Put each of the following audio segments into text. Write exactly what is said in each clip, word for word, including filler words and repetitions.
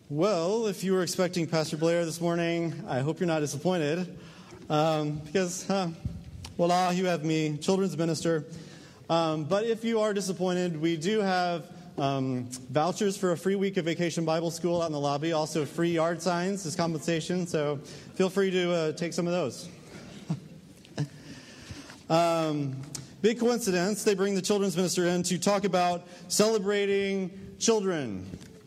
Well, if you were expecting Pastor Blair this morning, I hope you're not disappointed. Um, because, uh, voila, you have me, children's minister. Um, but if you are disappointed, we do have um, vouchers for a free week of Vacation Bible School out in the lobby. Also, free yard signs as compensation. So feel free to uh, take some of those. um, big coincidence, they bring the children's minister in to talk about celebrating children.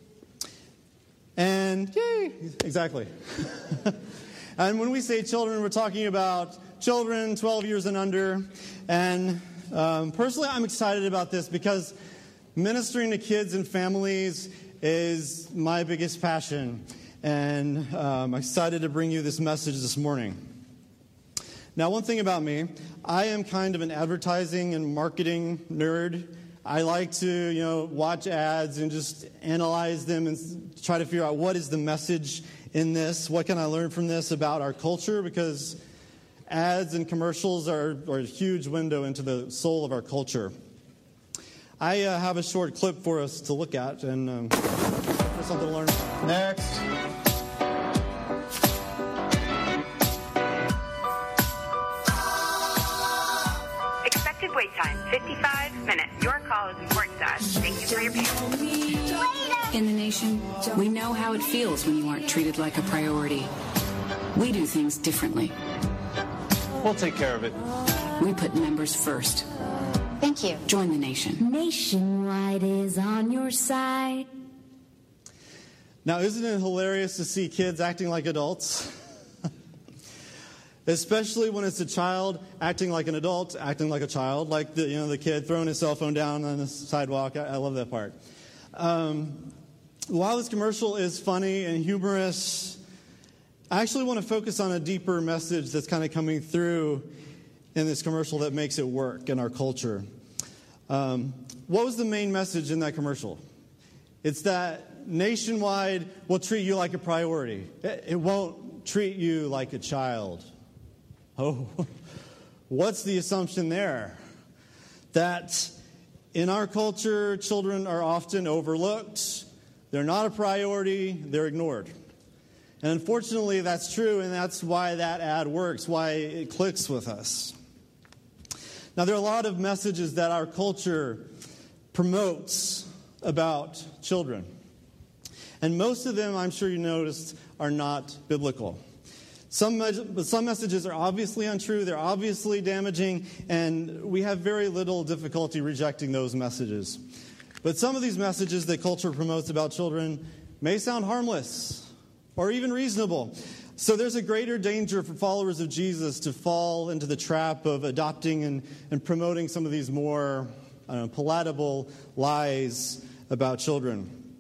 And yay, exactly. And when we say children, we're talking about children twelve years and under. And um, personally, I'm excited about this because ministering to kids and families is my biggest passion. And um, I'm excited to bring you this message this morning. Now, one thing about me, I am kind of an advertising and marketing nerd. I like to, you know, watch ads and just analyze them and try to figure out what is the message in this. What can I learn from this about our culture? Because ads and commercials are, are a huge window into the soul of our culture. I uh, have a short clip for us to look at and um, there's something to learn. Next. Expected wait time, fifty-five minutes. Your call is important to us. Thank you for your patience. In the nation, we know how it feels when you aren't treated like a priority. We do things differently. We'll take care of it. We put members first. Thank you. Join the nation. Nationwide is on your side. Now, isn't it hilarious to see kids acting like adults? Especially when it's a child acting like an adult, acting like a child, like the you know the kid throwing his cell phone down on the sidewalk. I, I love that part. Um, while this commercial is funny and humorous, I actually want to focus on a deeper message that's kind of coming through in this commercial that makes it work in our culture. Um, what was the main message in that commercial? It's that Nationwide will treat you like a priority. It, it won't treat you like a child. Oh, what's the assumption there? That in our culture, children are often overlooked. They're not a priority. They're ignored. And unfortunately, that's true, and that's why that ad works, why it clicks with us. Now, there are a lot of messages that our culture promotes about children. And most of them, I'm sure you noticed, are not biblical. Some, some messages are obviously untrue, they're obviously damaging, and we have very little difficulty rejecting those messages. But some of these messages that culture promotes about children may sound harmless or even reasonable. So there's a greater danger for followers of Jesus to fall into the trap of adopting and, and promoting some of these more I don't know, palatable lies about children.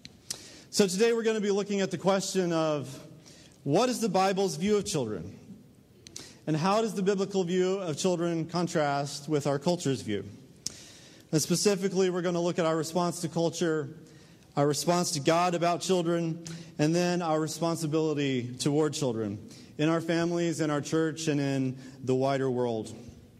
So today we're going to be looking at the question of what is the Bible's view of children? And how does the biblical view of children contrast with our culture's view? And specifically, we're going to look at our response to culture, our response to God about children, and then our responsibility toward children in our families, in our church, and in the wider world.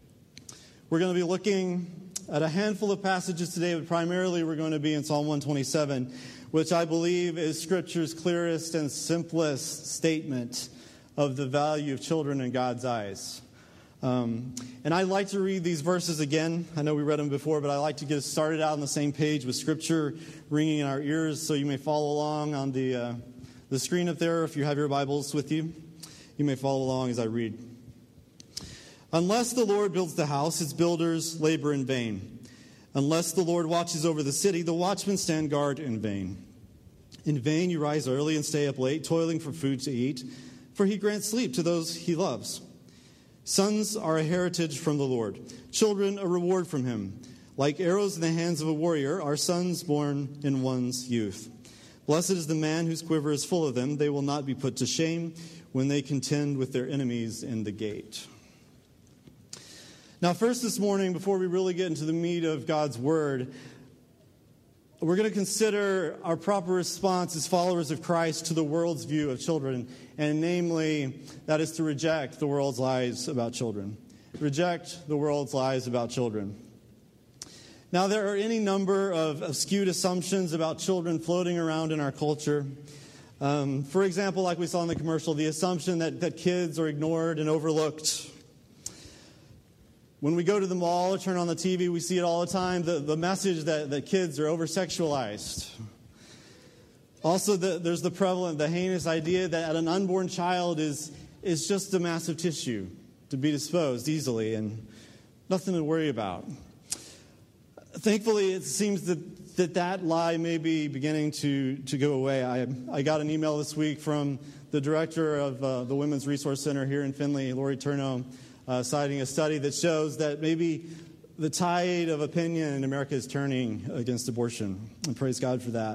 We're going to be looking at a handful of passages today, but primarily we're going to be in Psalm one twenty-seven, which I believe is Scripture's clearest and simplest statement of the value of children in God's eyes. Um, and I like to read these verses again. I know we read them before, but I like to get us started out on the same page with Scripture ringing in our ears, so you may follow along on the uh, the screen up there. If you have your Bibles with you, you may follow along as I read. Unless the Lord builds the house, its builders labor in vain. Unless the Lord watches over the city, the watchmen stand guard in vain. In vain you rise early and stay up late, toiling for food to eat, for he grants sleep to those he loves. Sons are a heritage from the Lord, children a reward from him. Like arrows in the hands of a warrior are sons born in one's youth. Blessed is the man whose quiver is full of them. They will not be put to shame when they contend with their enemies in the gate. Now, first this morning, before we really get into the meat of God's Word, we're going to consider our proper response as followers of Christ to the world's view of children, and namely, that is to reject the world's lies about children. Reject the world's lies about children. Now, there are any number of, of skewed assumptions about children floating around in our culture. Um, for example, like we saw in the commercial, the assumption that, that kids are ignored and overlooked. When we go to the mall or turn on the T V, we see it all the time, the, the message that, that kids are over-sexualized. Also, the, there's the prevalent, the heinous idea that an unborn child is, is just a mass of tissue to be disposed easily and nothing to worry about. Thankfully, it seems that that, that lie may be beginning to, to go away. I, I got an email this week from the director of uh, the Women's Resource Center here in Findlay, Lori Turno, uh, citing a study that shows that maybe the tide of opinion in America is turning against abortion. And praise God for that.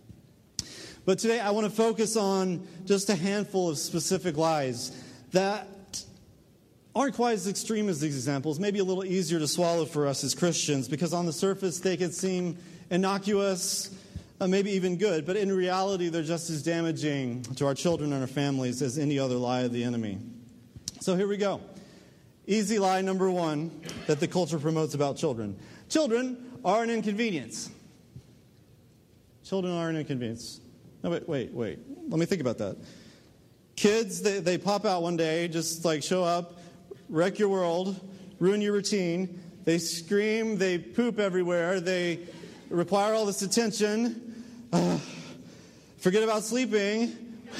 But today I want to focus on just a handful of specific lies that aren't quite as extreme as these examples, maybe a little easier to swallow for us as Christians, because on the surface they could seem innocuous, uh, maybe even good, but in reality they're just as damaging to our children and our families as any other lie of the enemy. So here we go. Easy lie number one that the culture promotes about children. Children are an inconvenience. Children are an inconvenience. No, wait, wait, wait. Let me think about that. Kids, they, they pop out one day, just like show up, wreck your world, ruin your routine. They scream, they poop everywhere, they require all this attention. Uh, forget about sleeping.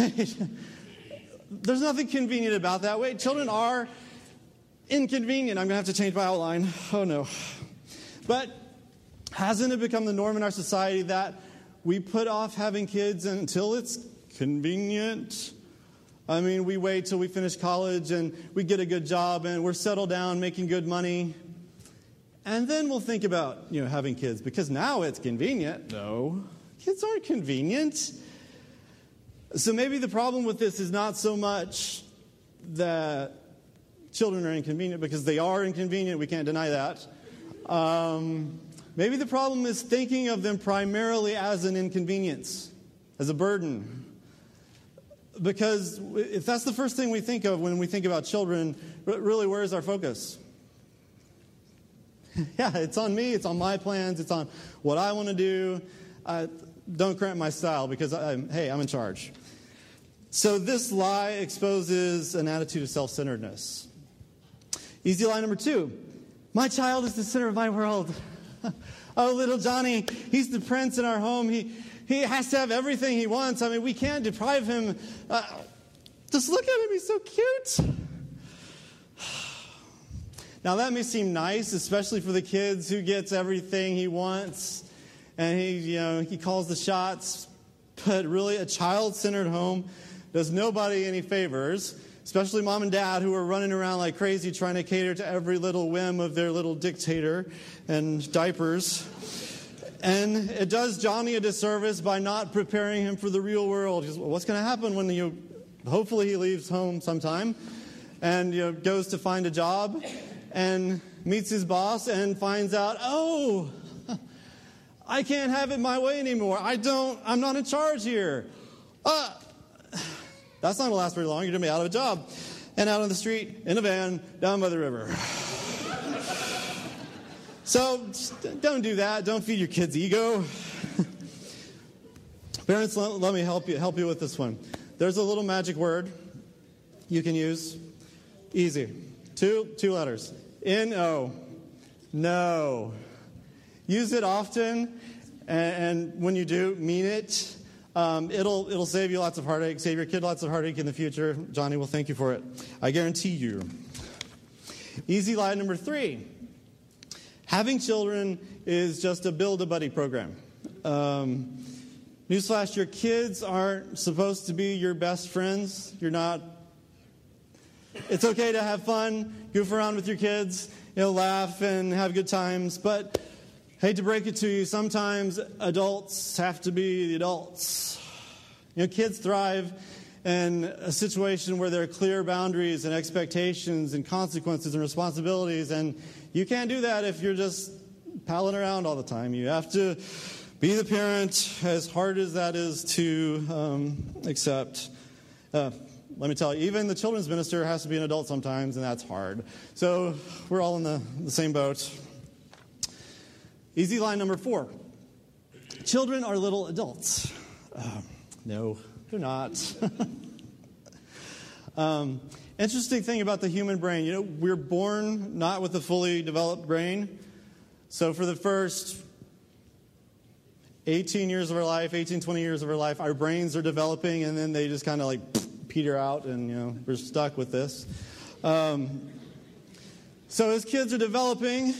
There's nothing convenient about that. Wait, children are inconvenient. I'm going to have to change my outline. Oh, no. But hasn't it become the norm in our society that we put off having kids until it's convenient? I mean, we wait till we finish college and we get a good job and we're settled down making good money. And then we'll think about, you know, having kids because now it's convenient. No, kids aren't convenient. So maybe the problem with this is not so much that children are inconvenient, because they are inconvenient. We can't deny that. Um, maybe the problem is thinking of them primarily as an inconvenience, as a burden. Because if that's the first thing we think of when we think about children, really, where is our focus? Yeah, it's on me, it's on my plans, it's on what I want to do. Uh, don't cramp my style because, I'm, hey, I'm in charge. So this lie exposes an attitude of self-centeredness. Easy lie number two. My child is the center of my world. Oh, little Johnny, he's the prince in our home. He he has to have everything he wants. I mean, we can't deprive him. Uh, just look at him, he's so cute. Now, that may seem nice, especially for the kids who gets everything he wants, and he, you know, he calls the shots. But really, a child-centered home does nobody any favors, especially mom and dad who are running around like crazy trying to cater to every little whim of their little dictator and diapers. And it does Johnny a disservice by not preparing him for the real world. Because what's going to happen when you, hopefully he leaves home sometime and, you know, goes to find a job and meets his boss and finds out, oh, I can't have it my way anymore. I don't, I'm not in charge here. Uh, that's not going to last very long. You're going to be out of a job and out on the street in a van down by the river. So don't do that. Don't feed your kids' ego. Parents, let, let me help you help you with this one. There's a little magic word you can use. Easy. Two two letters. N O. No. Use it often, and, and when you do, mean it. Um, it'll it'll save you lots of heartache, save your kid lots of heartache in the future. Johnny will thank you for it. I guarantee you. Easy lie number three. Having children is just a build-a-buddy program. Um, newsflash, your kids aren't supposed to be your best friends. You're not. It's okay to have fun, goof around with your kids, you know, laugh and have good times. But hate to break it to you, sometimes adults have to be the adults. You know, kids thrive in a situation where there are clear boundaries and expectations and consequences and responsibilities, and you can't do that if you're just palling around all the time. You have to be the parent, as hard as that is to um, accept. Uh, let me tell you, even the children's minister has to be an adult sometimes, and that's hard. So we're all in the, the same boat. Easy line number four. Children are little adults. Uh, no. They're not. um, interesting thing about the human brain, you know, we're born not with a fully developed brain. So for the first eighteen years of our life, eighteen, twenty years of our life, our brains are developing, and then they just kind of like peter out, and, you know, we're stuck with this. Um, so as kids are developing,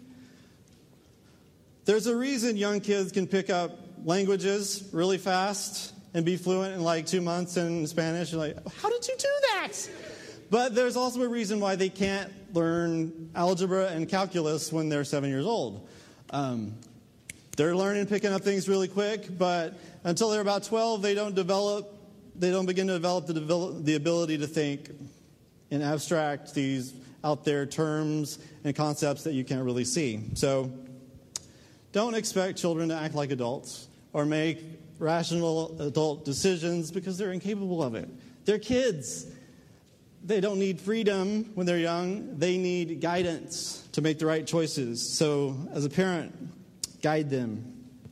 there's a reason young kids can pick up languages really fast and be fluent in like two months in Spanish. You're like, how did you do that? But there's also a reason why they can't learn algebra and calculus when they're seven years old. Um, they're learning, picking up things really quick, but until they're about twelve, they don't develop, they don't begin to develop the, develop, the ability to think in abstract, these out there terms and concepts that you can't really see. So don't expect children to act like adults or make rational adult decisions because they're incapable of it. They're kids. They don't need freedom when they're young. They need guidance to make the right choices. So as a parent, guide them.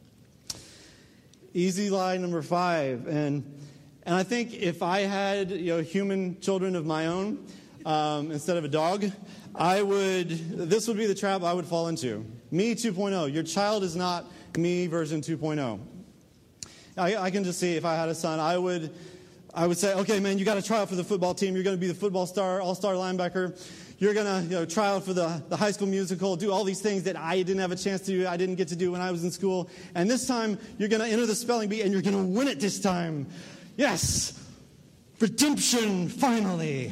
Easy lie number five. And and I think if I had, you know, human children of my own um, instead of a dog, I would, this would be the trap I would fall into. Me two point oh. Your child is not me version two point oh. I, I can just see if I had a son, I would I would say, okay, man, you got to try out for the football team. You're going to be the football star, all-star linebacker. You're going to, you know, try out for the, the High School Musical, do all these things that I didn't have a chance to do, I didn't get to do when I was in school. And this time, you're going to enter the spelling bee, and you're going to win it this time. Yes, redemption, finally.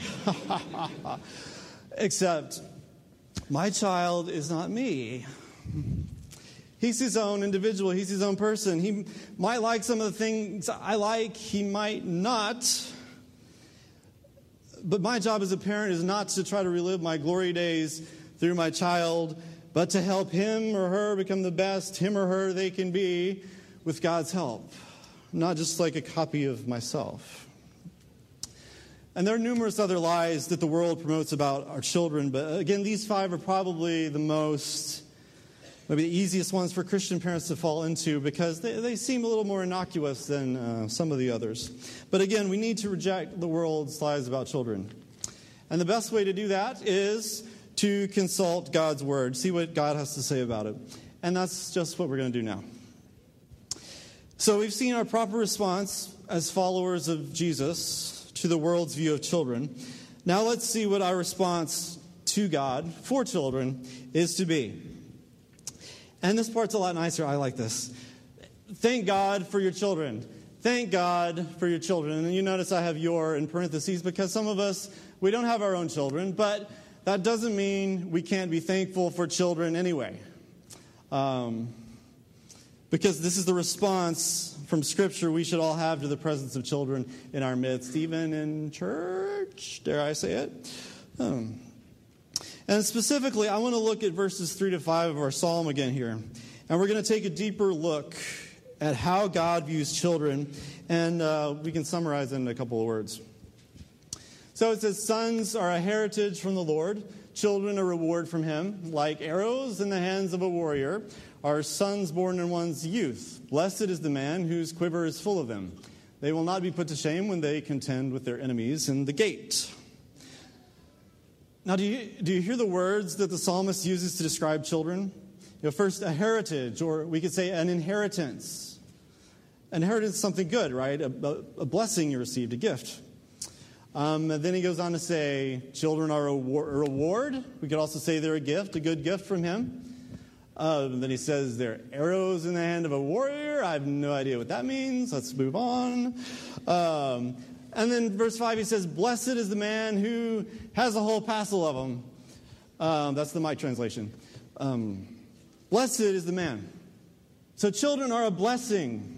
Except, my child is not me. He's his own individual. He's his own person. He might like some of the things I like. He might not. But my job as a parent is not to try to relive my glory days through my child, but to help him or her become the best him or her they can be with God's help. Not just like a copy of myself. And there are numerous other lies that the world promotes about our children. But again, these five are probably the most... maybe the easiest ones for Christian parents to fall into because they, they seem a little more innocuous than uh, some of the others. But again, we need to reject the world's lies about children. And the best way to do that is to consult God's word, see what God has to say about it. And that's just what we're going to do now. So we've seen our proper response as followers of Jesus to the world's view of children. Now let's see what our response to God for children is to be. And this part's a lot nicer. I like this. Thank God for your children. Thank God for your children. And you notice I have your in parentheses because some of us, we don't have our own children, but that doesn't mean we can't be thankful for children anyway. Um, because this is the response from Scripture we should all have to the presence of children in our midst, even in church. Dare I say it? Um, And specifically, I want to look at verses three to five of our psalm again here. And we're going to take a deeper look at how God views children. And uh, we can summarize it in a couple of words. So it says, sons are a heritage from the Lord, children a reward from him. Like arrows in the hands of a warrior are sons born in one's youth. Blessed is the man whose quiver is full of them. They will not be put to shame when they contend with their enemies in the gate. Now, do you, do you hear the words that the psalmist uses to describe children? You know, first, a heritage, or we could say an inheritance. An inheritance is something good, right? A, a, a blessing you received, a gift. Um, and then he goes on to say, children are a, war, a reward. We could also say they're a gift, a good gift from him. Uh, then he says they're arrows in the hand of a warrior. I have no idea what that means. Let's move on. Um, and then verse five, he says, blessed is the man who has a whole passel of them. Um, that's the my translation. Um, blessed is the man. So children are a blessing.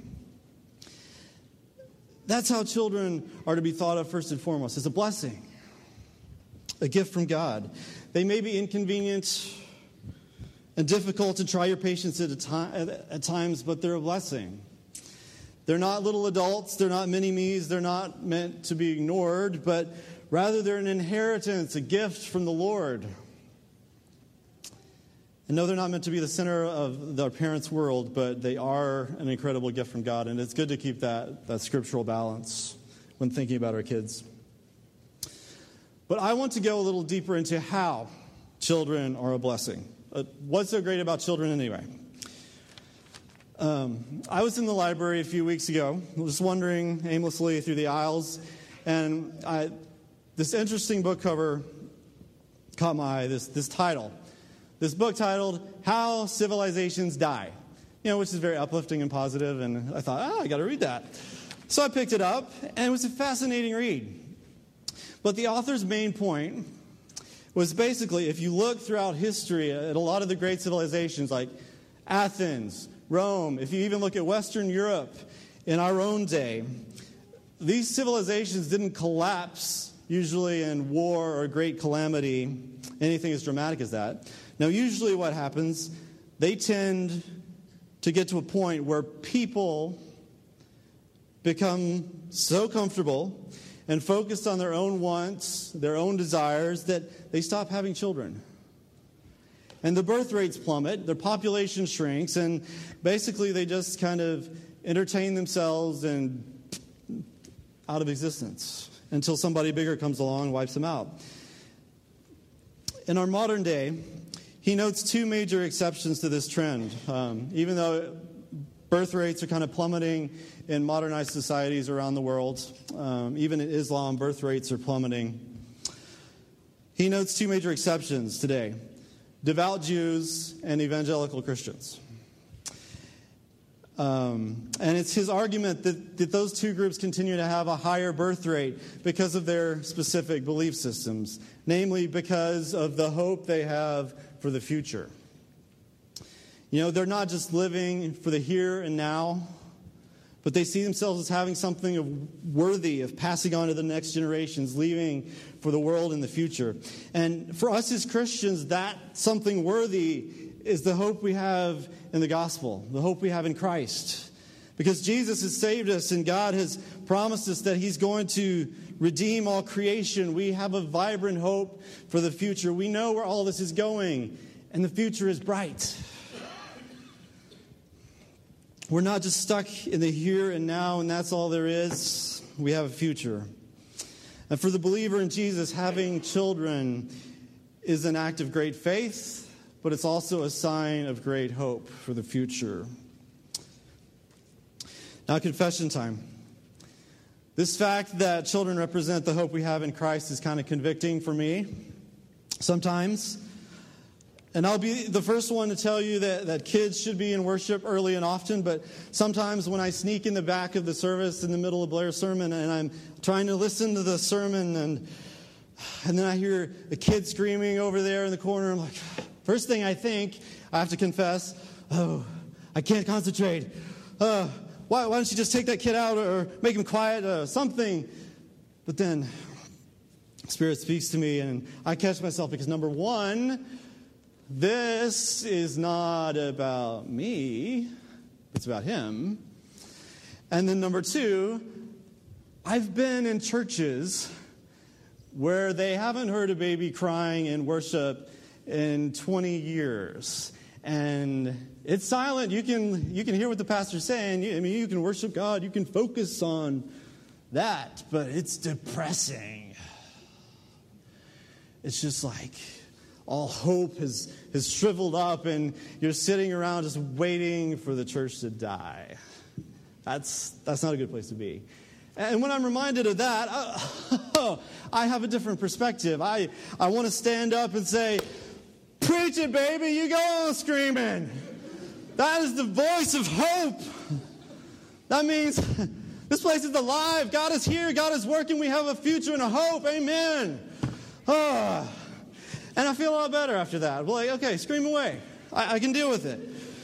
That's how children are to be thought of first and foremost, as a blessing, a gift from God. They may be inconvenient and difficult to try your patience at, a time, at times, but they're a blessing. They're not little adults. They're not mini-me's. They're not meant to be ignored, but rather they're an inheritance, a gift from the Lord. And no, they're not meant to be the center of their parents' world, but they are an incredible gift from God. And it's good to keep that, that scriptural balance when thinking about our kids. But I want to go a little deeper into how children are a blessing. Uh, what's so great about children anyway? Um, I was in the library a few weeks ago, just wandering aimlessly through the aisles, and I, this interesting book cover caught my eye, this, this title. This book titled, How Civilizations Die. You know, which is very uplifting and positive, and I thought, ah, I got to read that. So I picked it up, and it was a fascinating read. But the author's main point was basically, if you look throughout history at a lot of the great civilizations like Athens, Rome, if you even look at Western Europe in our own day, these civilizations didn't collapse usually in war or great calamity, anything as dramatic as that. Now, usually what happens, they tend to get to a point where people become so comfortable and focused on their own wants, their own desires, that they stop having children. And the birth rates plummet, their population shrinks, and basically they just kind of entertain themselves and out of existence until somebody bigger comes along and wipes them out. In our modern day, he notes two major exceptions to this trend. Um, even though birth rates are kind of plummeting in modernized societies around the world, um, even in Islam, birth rates are plummeting. He notes two major exceptions today: devout Jews and evangelical Christians. Um, and it's his argument that, that those two groups continue to have a higher birth rate because of their specific belief systems, namely because of the hope they have for the future. You know, they're not just living for the here and now, but they see themselves as having something of worthy of passing on to the next generations, leaving for the world in the future. And for us as Christians, that something worthy is the hope we have in the gospel, the hope we have in Christ. Because Jesus has saved us and God has promised us that He's going to redeem all creation. We have a vibrant hope for the future. We know where all this is going, and the future is bright. We're not just stuck in the here and now, and that's all there is. We have a future. And for the believer in Jesus, having children is an act of great faith, but it's also a sign of great hope for the future. Now, confession time. This fact that children represent the hope we have in Christ is kind of convicting for me sometimes. And I'll be the first one to tell you that, that kids should be in worship early and often, but sometimes when I sneak in the back of the service in the middle of Blair's sermon and I'm trying to listen to the sermon and, and then I hear a kid screaming over there in the corner, I'm like, first thing I think, I have to confess, oh, I can't concentrate. Uh, why, why don't you just take that kid out or make him quiet, uh, something? But then Spirit speaks to me and I catch myself because number one, this is not about me, it's about Him. And then number two, I've been in churches where they haven't heard a baby crying in worship in twenty years. And it's silent. You can you can hear what the pastor's saying. I mean, you can worship God. You can focus on that. But it's depressing. It's just like all hope has, has shriveled up and you're sitting around just waiting for the church to die. That's, that's not a good place to be. And when I'm reminded of that, I, I have a different perspective. I, I want to stand up and say, preach it, baby, you go on screaming. That is the voice of hope. That means this place is alive. God is here. God is working. We have a future and a hope. Amen. Oh. And I feel a lot better after that. I'm like, okay, scream away. I, I can deal with it.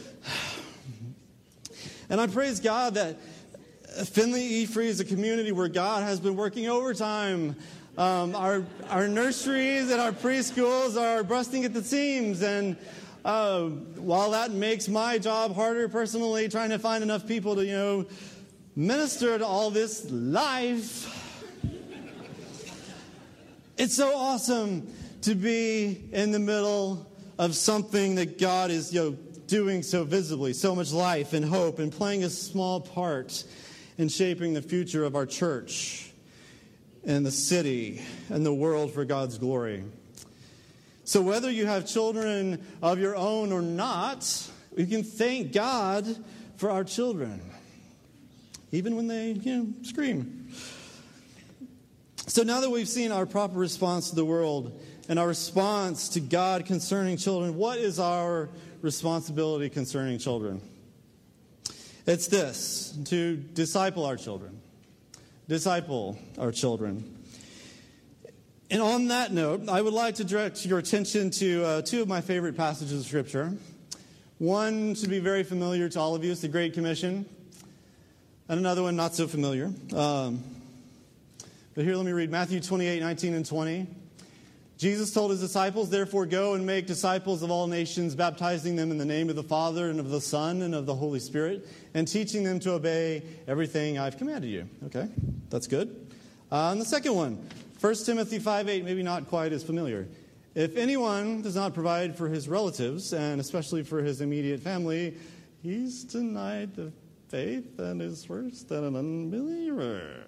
And I praise God that Findlay E-Free is a community where God has been working overtime. Um, our our nurseries and our preschools are busting at the seams. And uh, while that makes my job harder personally, trying to find enough people to, you know, minister to all this life, it's so awesome to be in the middle of something that God is, you know, doing so visibly, so much life and hope, and playing a small part in shaping the future of our church and the city and the world for God's glory. So whether you have children of your own or not, we can thank God for our children, even when they, you know, scream. So now that we've seen our proper response to the world and our response to God concerning children, what is our responsibility concerning children? It's this: to disciple our children. Disciple our children. And on that note, I would like to direct your attention to uh, two of my favorite passages of Scripture. One should be very familiar to all of you. It's the Great Commission. And another one not so familiar. Um, but here, let me read Matthew twenty-eight, nineteen and twenty. Jesus told his disciples, "Therefore go and make disciples of all nations, baptizing them in the name of the Father and of the Son and of the Holy Spirit, and teaching them to obey everything I've commanded you." Okay, that's good. Uh, and the second one, First Timothy five eight, maybe not quite as familiar. "If anyone does not provide for his relatives, and especially for his immediate family, he's denied the faith and is worse than an unbeliever."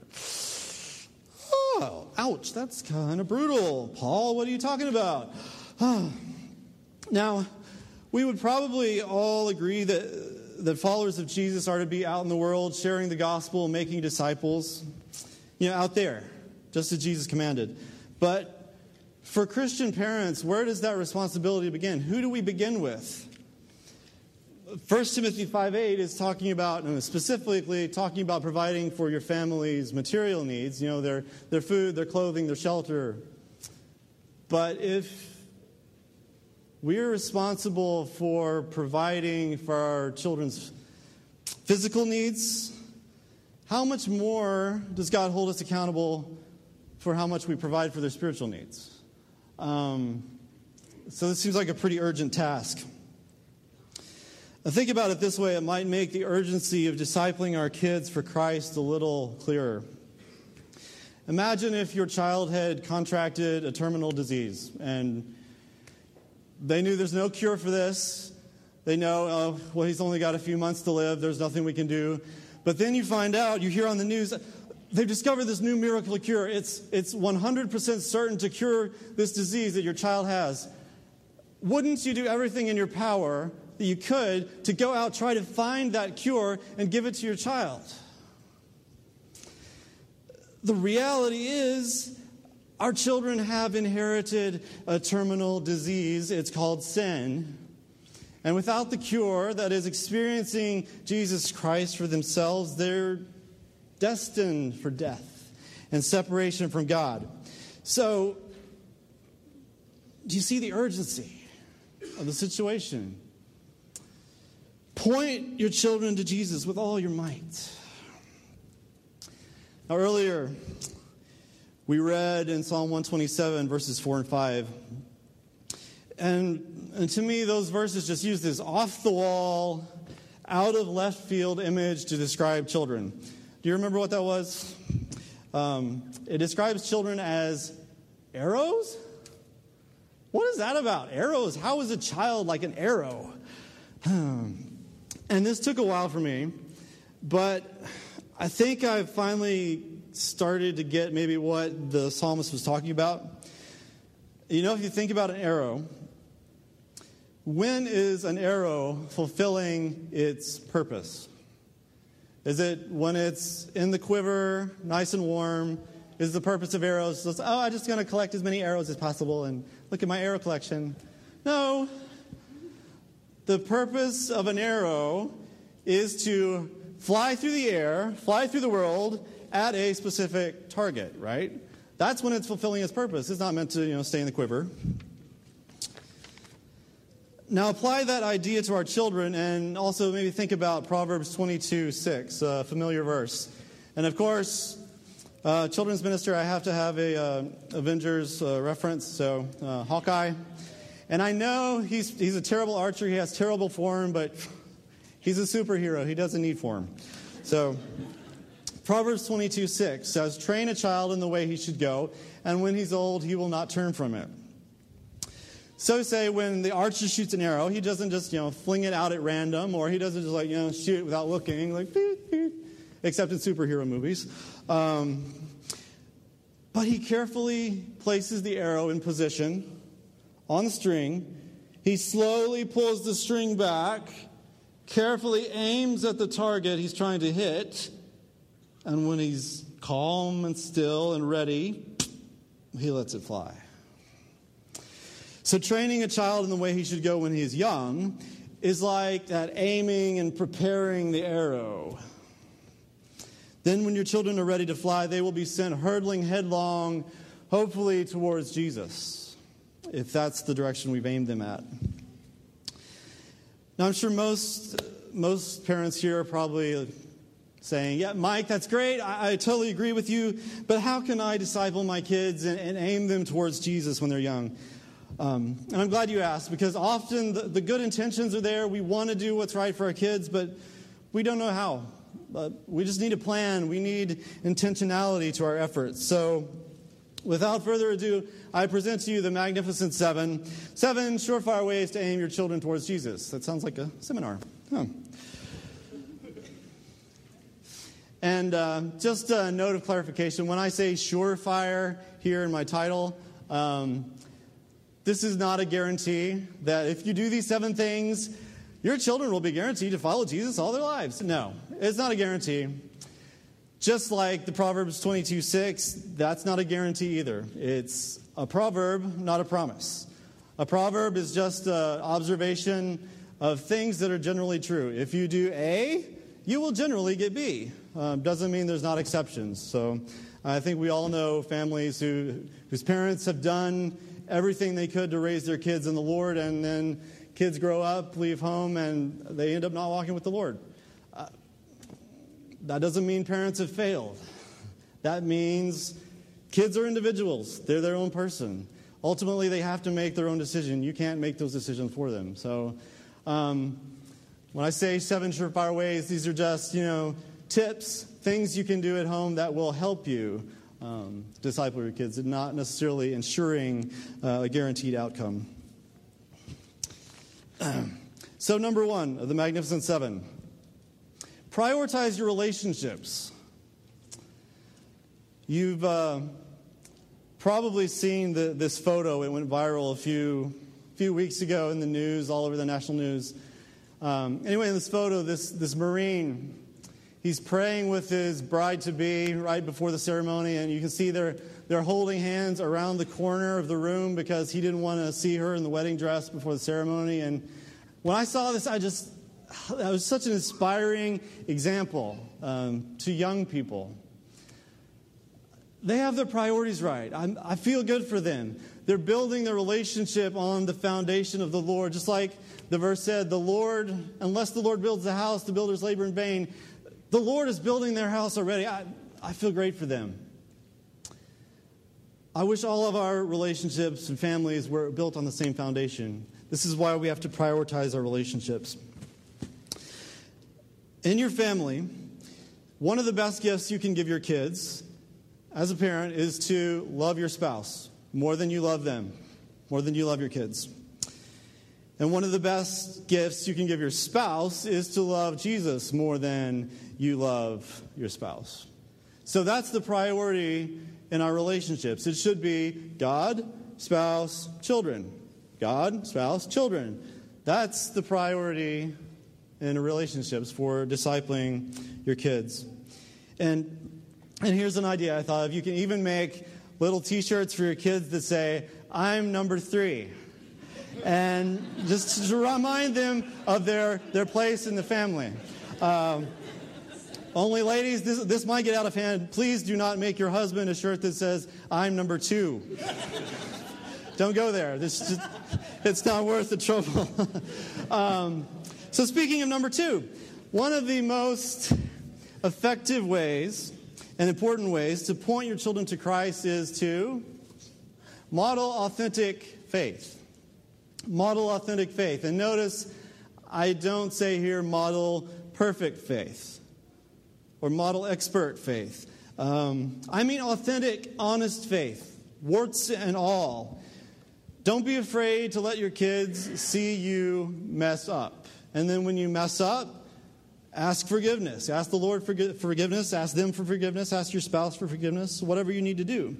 Oh, ouch, that's kind of brutal. Paul, what are you talking about? Now, we would probably all agree that, that followers of Jesus are to be out in the world sharing the gospel, making disciples, you know, out there, just as Jesus commanded. But for Christian parents, where does that responsibility begin? Who do we begin with? First Timothy five eight is talking about, and specifically talking about providing for your family's material needs, you know, their, their food, their clothing, their shelter. But if we're responsible for providing for our children's physical needs, how much more does God hold us accountable for how much we provide for their spiritual needs? Um, so this seems like a pretty urgent task. I think about it this way: it might make the urgency of discipling our kids for Christ a little clearer. Imagine if your child had contracted a terminal disease, and they knew there's no cure for this. They know, oh, well, he's only got a few months to live. There's nothing we can do. But then you find out, you hear on the news, they've discovered this new miracle cure. It's, it's one hundred percent certain to cure this disease that your child has. Wouldn't you do everything in your power that you could to go out, try to find that cure, and give it to your child? The reality is, our children have inherited a terminal disease. It's called sin. And without the cure, that is experiencing Jesus Christ for themselves, they're destined for death and separation from God. So, do you see the urgency of the situation? Point your children to Jesus with all your might. Now, earlier, we read in Psalm one twenty-seven, verses four and five. And, and to me, those verses just use this off-the-wall, out-of-left-field image to describe children. Do you remember what that was? Um, it describes children as arrows? What is that about? Arrows? How is a child like an arrow? And this took a while for me, but I think I've finally started to get maybe what the psalmist was talking about. You know, if you think about an arrow, when is an arrow fulfilling its purpose? Is it when it's in the quiver, nice and warm? Is the purpose of arrows just, oh, I'm just going to collect as many arrows as possible and look at my arrow collection? No. The purpose of an arrow is to fly through the air, fly through the world at a specific target, right? That's when it's fulfilling its purpose. It's not meant to, you know, stay in the quiver. Now apply that idea to our children, and also maybe think about Proverbs twenty-two six, a familiar verse. And of course, uh, children's minister, I have to have a uh, Avengers uh, reference, so uh, Hawkeye. And I know he's he's a terrible archer, he has terrible form, but he's a superhero, he doesn't need form. So Proverbs twenty-two six says, "Train a child in the way he should go, and when he's old, he will not turn from it." So say when the archer shoots an arrow, he doesn't just, you know, fling it out at random, or he doesn't just like, you know, shoot it without looking, like, beep, beep, except in superhero movies. Um, but he carefully places the arrow in position on the string. He slowly pulls the string back, carefully aims at the target he's trying to hit, and when he's calm and still and ready, he lets it fly. So training a child in the way he should go when he is young is like that aiming and preparing the arrow. Then when your children are ready to fly, they will be sent hurtling headlong, hopefully towards Jesus, if that's the direction we've aimed them at. Now, I'm sure most most parents here are probably saying, yeah, Mike, that's great. I, I totally agree with you. But how can I disciple my kids and, and aim them towards Jesus when they're young? Um, and I'm glad you asked, because often the, the good intentions are there. We want to do what's right for our kids, but we don't know how. But we just need a plan. We need intentionality to our efforts. So without further ado, I present to you the Magnificent Seven. Seven surefire ways to aim your children towards Jesus. That sounds like a seminar. Huh. And uh, just a note of clarification. When I say surefire here in my title, um, this is not a guarantee that if you do these seven things, your children will be guaranteed to follow Jesus all their lives. No, it's not a guarantee. Just like the Proverbs twenty-two six, that's not a guarantee either. It's a proverb, not a promise. A proverb is just an observation of things that are generally true. If you do A, you will generally get B. Um, doesn't mean there's not exceptions. So I think we all know families who whose parents have done everything they could to raise their kids in the Lord, and then kids grow up, leave home, and they end up not walking with the Lord. Uh, that doesn't mean parents have failed. That means kids are individuals. They're their own person. Ultimately, they have to make their own decision. You can't make those decisions for them. So um, when I say seven surefire ways, these are just, you know, tips, things you can do at home that will help you um, disciple your kids, and not necessarily ensuring uh, a guaranteed outcome. So number one of the Magnificent Seven, prioritize your relationships. You've uh, probably seen the, this photo. It went viral a few few weeks ago in the news, all over the national news. Um, anyway, in this photo, this, this Marine, he's praying with his bride-to-be right before the ceremony, and you can see they're, they're holding hands around the corner of the room because he didn't want to see her in the wedding dress before the ceremony. And when I saw this, I just, that was such an inspiring example um, to young people. They have their priorities right. I'm, I feel good for them. They're building their relationship on the foundation of the Lord. Just like the verse said, the Lord, unless the Lord builds the house, the builders labor in vain. The Lord is building their house already. I, I feel great for them. I wish all of our relationships and families were built on the same foundation. This is why we have to prioritize our relationships. In your family, one of the best gifts you can give your kids as a parent is to love your spouse more than you love them, more than you love your kids. And one of the best gifts you can give your spouse is to love Jesus more than you love your spouse. So that's the priority in our relationships. It should be God, spouse, children. God, spouse, children. That's the priority in relationships for discipling your kids. And, and here's an idea I thought of. You can even make little T-shirts for your kids that say, I'm number three. And just to remind them of their, their place in the family. Um, only ladies, this, this might get out of hand. Please do not make your husband a shirt that says, I'm number two. Don't go there. This just, it's not worth the trouble. um, so speaking of number two, one of the most effective ways and important ways to point your children to Christ is to model authentic faith. Model authentic faith. And notice, I don't say here model perfect faith or model expert faith. Um, I mean authentic, honest faith, warts and all. Don't be afraid to let your kids see you mess up. And then when you mess up, ask forgiveness. Ask the Lord for forgiveness. Ask them for forgiveness. Ask your spouse for forgiveness. Whatever you need to do.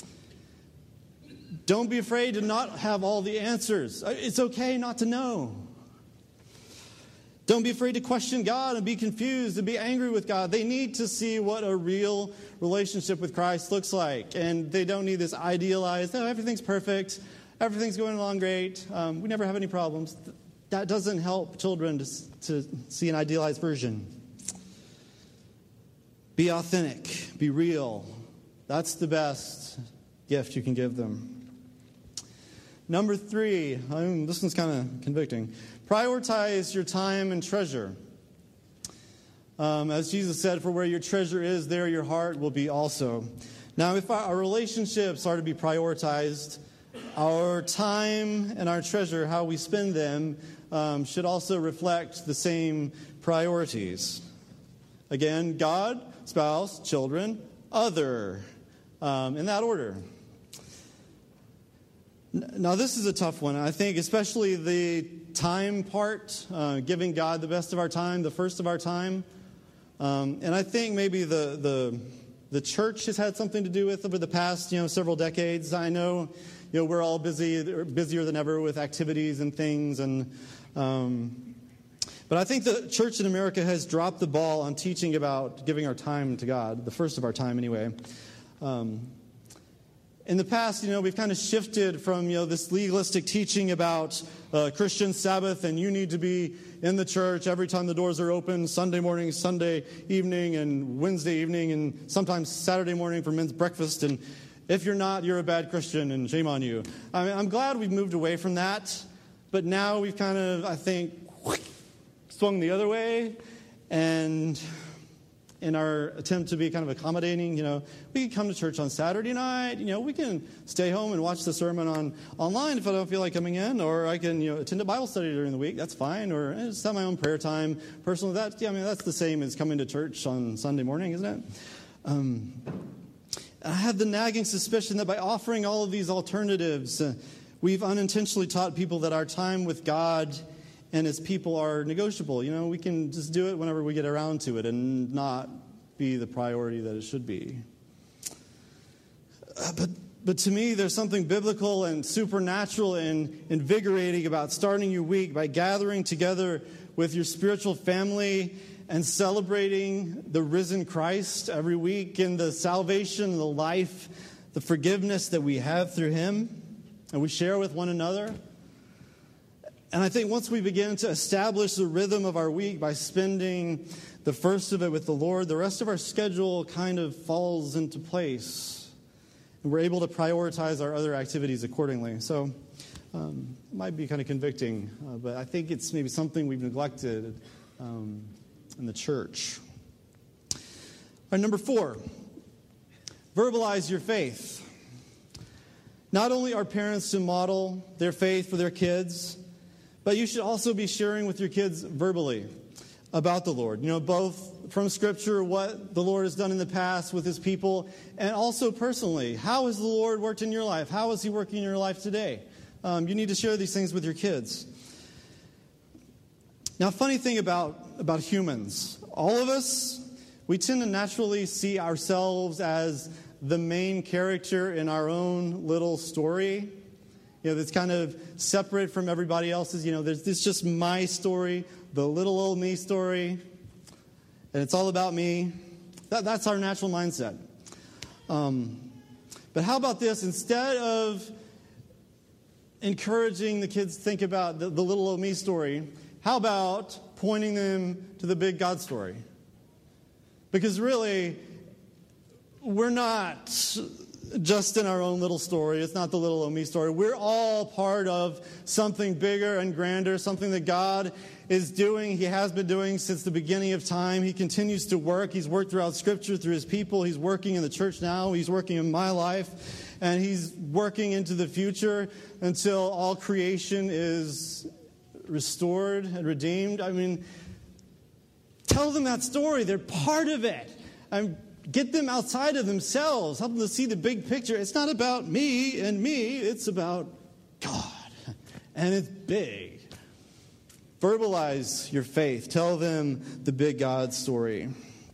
Don't be afraid to not have all the answers. It's okay not to know. Don't be afraid to question God and be confused and be angry with God. They need to see what a real relationship with Christ looks like. And they don't need this idealized, oh, everything's perfect. Everything's going along great. Um, we never have any problems. That doesn't help children to, to see an idealized version. Be authentic. Be real. That's the best gift you can give them. Number three, I mean, this one's kind of convicting. Prioritize your time and treasure. Um, as Jesus said, for where your treasure is, there your heart will be also. Now, if our, our relationships are to be prioritized, our time and our treasure, how we spend them, um, should also reflect the same priorities. Again, God, spouse, children, other, um, in that order. Now, this is a tough one. I think especially the time part, uh, giving God the best of our time, the first of our time. Um, and I think maybe the, the the church has had something to do with over the past, you know, several decades. I know, you know, we're all busy, busier than ever with activities and things, and um, but I think the church in America has dropped the ball on teaching about giving our time to God, the first of our time anyway. Um, In the past, you know, we've kind of shifted from, you know, this legalistic teaching about uh, Christian Sabbath and you need to be in the church every time the doors are open, Sunday morning, Sunday evening, and Wednesday evening, and sometimes Saturday morning for men's breakfast. And if you're not, you're a bad Christian, and shame on you. I mean, I'm glad we've moved away from that, but now we've kind of, I think, swung the other way, and in our attempt to be kind of accommodating, you know, we can come to church on Saturday night. You know, we can stay home and watch the sermon on online if I don't feel like coming in, or I can, you know, attend a Bible study during the week. That's fine, or just have my own prayer time. Personally, that yeah, I mean, that's the same as coming to church on Sunday morning, isn't it? Um, I have the nagging suspicion that by offering all of these alternatives, uh, we've unintentionally taught people that our time with God and His people are negotiable. You know, we can just do it whenever we get around to it and not be the priority that it should be. Uh, but but to me, there's something biblical and supernatural and invigorating about starting your week by gathering together with your spiritual family and celebrating the risen Christ every week and the salvation, the life, the forgiveness that we have through Him and we share with one another. And I think once we begin to establish the rhythm of our week by spending the first of it with the Lord, the rest of our schedule kind of falls into place. And we're able to prioritize our other activities accordingly. So um, it might be kind of convicting, uh, but I think it's maybe something we've neglected um, in the church. All right, number four, verbalize your faith. Not only are parents to model their faith for their kids, but you should also be sharing with your kids verbally about the Lord. You know, both from Scripture, what the Lord has done in the past with His people, and also personally. How has the Lord worked in your life? How is He working in your life today? Um, you need to share these things with your kids. Now, funny thing about, about humans, all of us, we tend to naturally see ourselves as the main character in our own little story. You know, that's kind of separate from everybody else's. You know, there's this just my story, the little old me story, and it's all about me. That, that's our natural mindset. Um, but how about this? Instead of encouraging the kids to think about the, the little old me story, how about pointing them to the big God story? Because really, we're not just in our own little story. It's not the little old me story. We're all part of something bigger and grander, something that God is doing. He has been doing since the beginning of time. He continues to work. He's worked throughout Scripture through His people. He's working in the church now. He's working in my life. And He's working into the future until all creation is restored and redeemed. I mean, tell them that story. They're part of it. I'm Get them outside of themselves. Help them to see the big picture. It's not about me and me. It's about God. And it's big. Verbalize your faith. Tell them the big God story.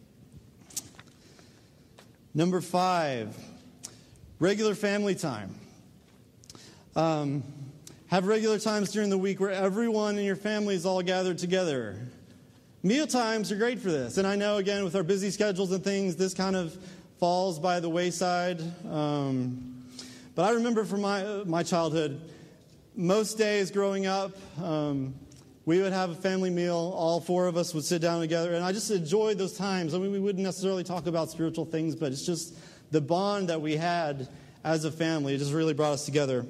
Number five, regular family time. Um, have regular times during the week where everyone in your family is all gathered together. Meal times are great for this. And I know, again, with our busy schedules and things, this kind of falls by the wayside. Um, but I remember from my, uh, my childhood, most days growing up, um, we would have a family meal. All four of us would sit down together. And I just enjoyed those times. I mean, we wouldn't necessarily talk about spiritual things, but it's just the bond that we had as a family. It just really brought us together.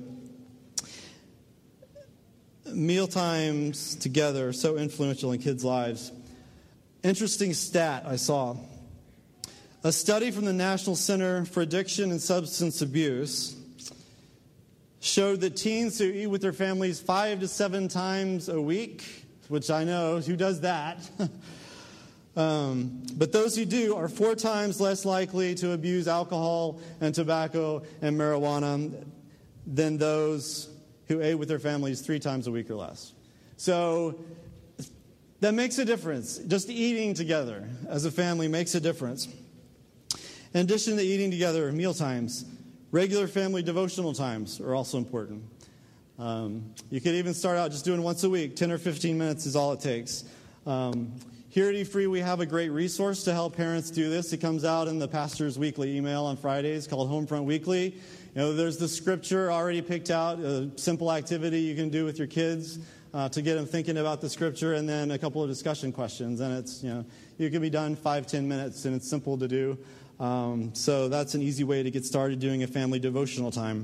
Meal times together are so influential in kids' lives. Interesting stat I saw. A study from the National Center for Addiction and Substance Abuse showed that teens who eat with their families five to seven times a week, which I know, who does that? um, but those who do are four times less likely to abuse alcohol and tobacco and marijuana than those who ate with their families three times a week or less. So that makes a difference. Just eating together as a family makes a difference. In addition to eating together, meal times, regular family devotional times are also important. Um, you could even start out just doing once a week. ten or fifteen minutes is all it takes. Um, here at E-Free, we have a great resource to help parents do this. It comes out in the pastor's weekly email on Fridays called Homefront Weekly. You know, there's the scripture already picked out, a simple activity you can do with your kids uh, to get them thinking about the scripture, and then a couple of discussion questions. And it's, you know, you can be done five, ten minutes, and it's simple to do. Um, so that's an easy way to get started doing a family devotional time.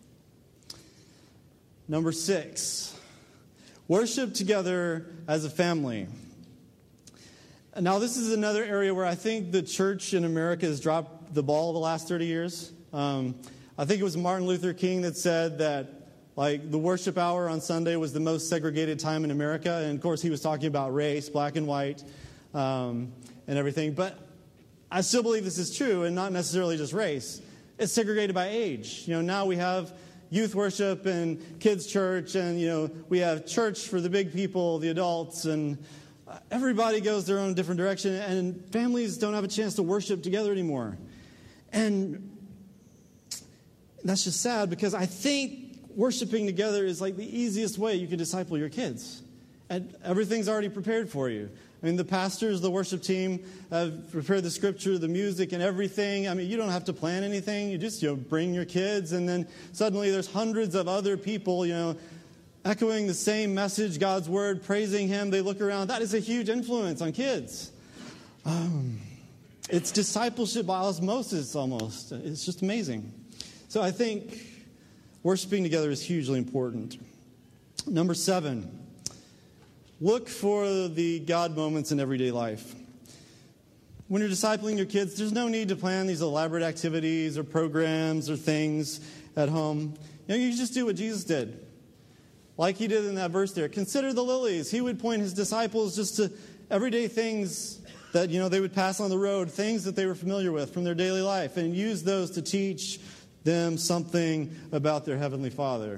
Number six, worship together as a family. Now, this is another area where I think the church in America has dropped the ball the last thirty years. Um, I think it was Martin Luther King that said that, like, the worship hour on Sunday was the most segregated time in America. And, of course, he was talking about race, black and white, um, and everything. But I still believe this is true, and not necessarily just race. It's segregated by age. You know, now we have youth worship and kids' church, and, you know, we have church for the big people, the adults, and everybody goes their own different direction, and families don't have a chance to worship together anymore. And that's just sad, because I think worshiping together is like the easiest way you can disciple your kids. And everything's already prepared for you. I mean, the pastors, the worship team have prepared the scripture, the music, and everything. I mean, you don't have to plan anything. You just, you know, bring your kids, and then suddenly there's hundreds of other people, you know, echoing the same message, God's word, praising Him. They look around. That is a huge influence on kids. Um, it's discipleship by osmosis almost. It's just amazing. So I think worshiping together is hugely important. Number seven. Look for the God moments in everyday life. When you're discipling your kids, there's no need to plan these elaborate activities or programs or things at home. You know, you just do what Jesus did. Like He did in that verse there. Consider the lilies. He would point His disciples just to everyday things that, you know, they would pass on the road, things that they were familiar with from their daily life, and use those to teach them something about their Heavenly Father.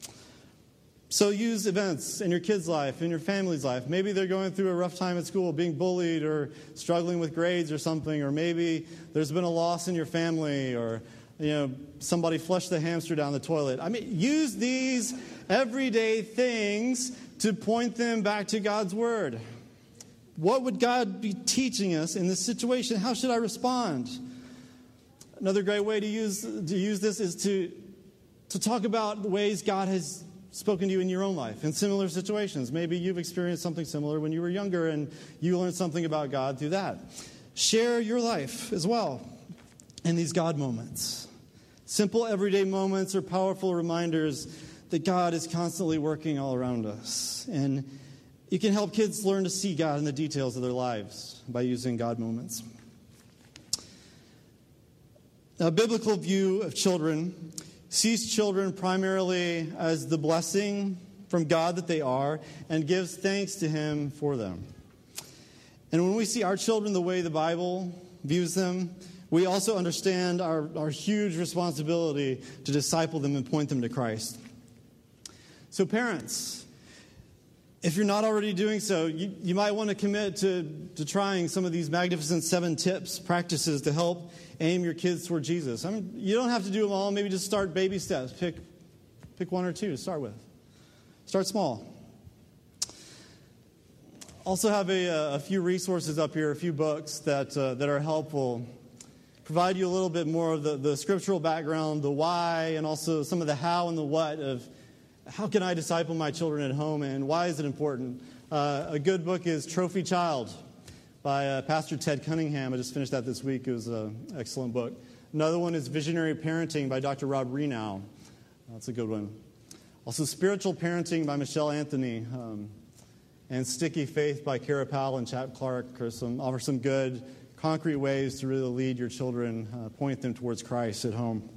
So use events in your kids' life, in your family's life. Maybe they're going through a rough time at school, being bullied or struggling with grades or something, or maybe there's been a loss in your family, or, you know, somebody flushed the hamster down the toilet. I mean, use these everyday things to point them back to God's Word. What would God be teaching us in this situation? How should I respond? Another great way to use to use this is to to talk about the ways God has spoken to you in your own life in similar situations. Maybe you've experienced something similar when you were younger and you learned something about God through that. Share your life as well in these God moments. Simple everyday moments are powerful reminders that God is constantly working all around us. And you can help kids learn to see God in the details of their lives by using God moments. A biblical view of children sees children primarily as the blessing from God that they are, and gives thanks to Him for them. And when we see our children the way the Bible views them, we also understand our, our huge responsibility to disciple them and point them to Christ. So parents, if you're not already doing so, you, you might want to commit to, to trying some of these magnificent seven tips, practices to help aim your kids toward Jesus. I mean, you don't have to do them all. Maybe just start baby steps. Pick, pick one or two to start with. Start small. Also have a, a few resources up here, a few books that uh, that are helpful. Provide you a little bit more of the, the scriptural background, the why, and also some of the how and the what of how can I disciple my children at home and why is it important. Uh, a good book is Trophy Child by uh, Pastor Ted Cunningham. I just finished that this week. It was an excellent book. Another one is Visionary Parenting by Doctor Rob Renow. That's a good one. Also Spiritual Parenting by Michelle Anthony. Um, and Sticky Faith by Kara Powell and Chap Clark are some, offer some good, concrete ways to really lead your children, uh, point them towards Christ at home.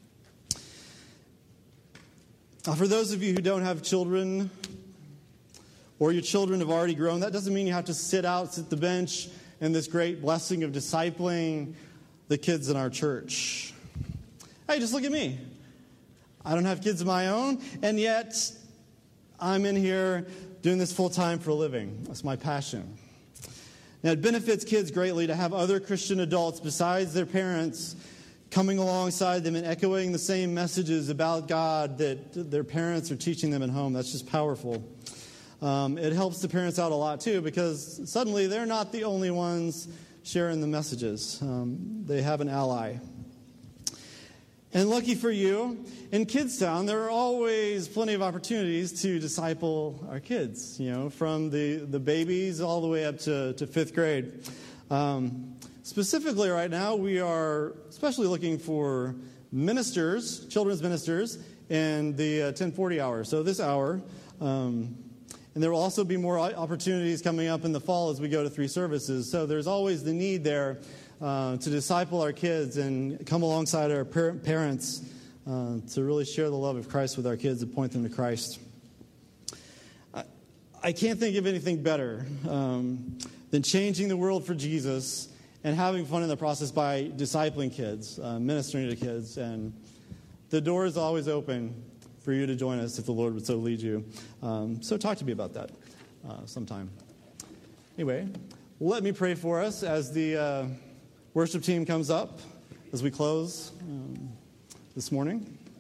Uh, for those of you who don't have children, or your children have already grown, that doesn't mean you have to sit out, sit the bench in this great blessing of discipling the kids in our church. Hey, just look at me. I don't have kids of my own, and yet I'm in here doing this full-time for a living. That's my passion. Now, it benefits kids greatly to have other Christian adults besides their parents coming alongside them and echoing the same messages about God that their parents are teaching them at home. That's just powerful. Um, it helps the parents out a lot, too, because suddenly they're not the only ones sharing the messages. Um, they have an ally. And lucky for you, in Kidstown, there are always plenty of opportunities to disciple our kids, you know, from the, the babies all the way up to, to fifth grade. Um, specifically right now, we are especially looking for ministers, children's ministers, in the uh, ten forty hour, so this hour. Um, and there will also be more opportunities coming up in the fall as we go to three services. So there's always the need there Uh, to disciple our kids and come alongside our par- parents uh, to really share the love of Christ with our kids and point them to Christ. I, I can't think of anything better um, than changing the world for Jesus and having fun in the process by discipling kids, uh, ministering to kids. And the door is always open for you to join us if the Lord would so lead you. Um, so talk to me about that uh, sometime. Anyway, let me pray for us as the Uh, worship team comes up as we close um, this morning.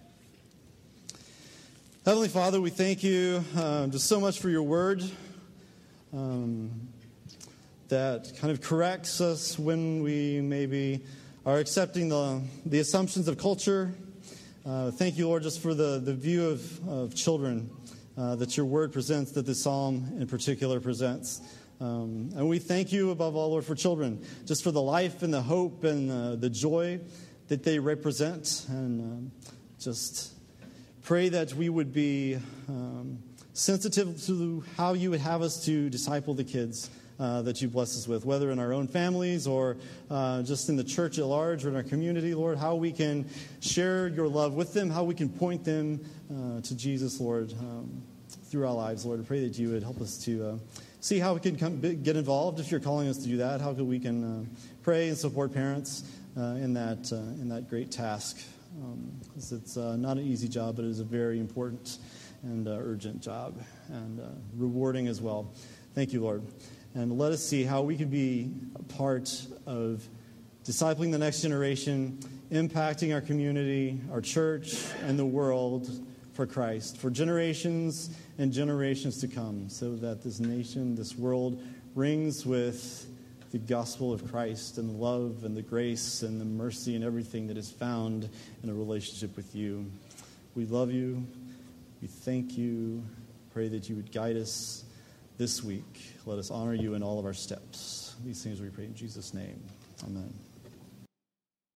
Heavenly Father, we thank you uh, just so much for your word um, that kind of corrects us when we maybe are accepting the, the assumptions of culture. Uh, thank you, Lord, just for the, the view of, of children uh, that your word presents, that this psalm in particular presents. Um, and we thank you above all, Lord, for children, just for the life and the hope and uh, the joy that they represent. And um, just pray that we would be um, sensitive to how you would have us to disciple the kids uh, that you bless us with, whether in our own families or uh, just in the church at large or in our community, Lord, how we can share your love with them, how we can point them uh, to Jesus, Lord, um, through our lives, Lord. I pray that you would help us to Uh, See how we can come, get involved if you're calling us to do that. How can we can uh, pray and support parents uh, in that uh, in that great task? Because um, it's uh, not an easy job, but it is a very important and uh, urgent job and uh, rewarding as well. Thank you, Lord. And let us see how we can be a part of discipling the next generation, impacting our community, our church, and the world for Christ, for generations and generations to come, so that this nation, this world, rings with the gospel of Christ and the love and the grace and the mercy and everything that is found in a relationship with you. We love you. We thank you. Pray that you would guide us this week. Let us honor you in all of our steps. These things we pray in Jesus' name. Amen.